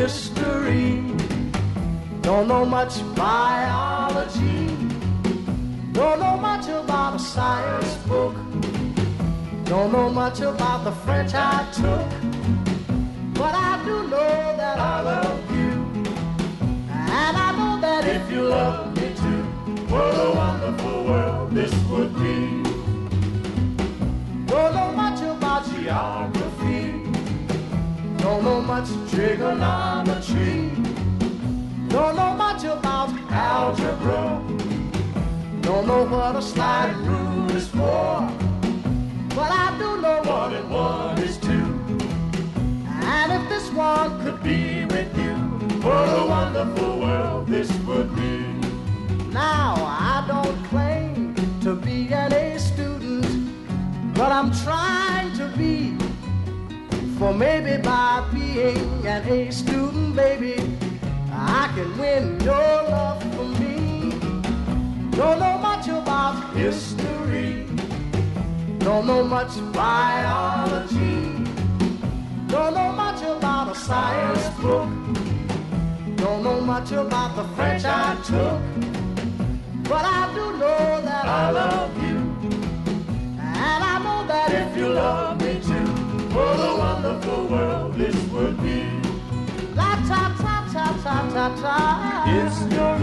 history. Don't know much biology. Don't know much about a science book. Don't know much about the French I took. But I do know that I love you. And I know that if you love me too, what a wonderful world this would be. Don't know much about geography. Don't know much trigonometry. Don't know much about algebra. Don't know what a slide rule is for. But I do know 1 and 1 is 2. And if this one could be with you, what a wonderful world this would be. Now, I don't claim to be an A student, but I'm trying to be. For maybe by being an A student, baby, I can win your love for me. Don't know much about history. Don't know much biology. Don't know much about a science book. Don't know much about the French I took. But I do know that I love you. And I know that if you love me too, what a wonderful world this would be. La ta ta ta ta ta ta. It's your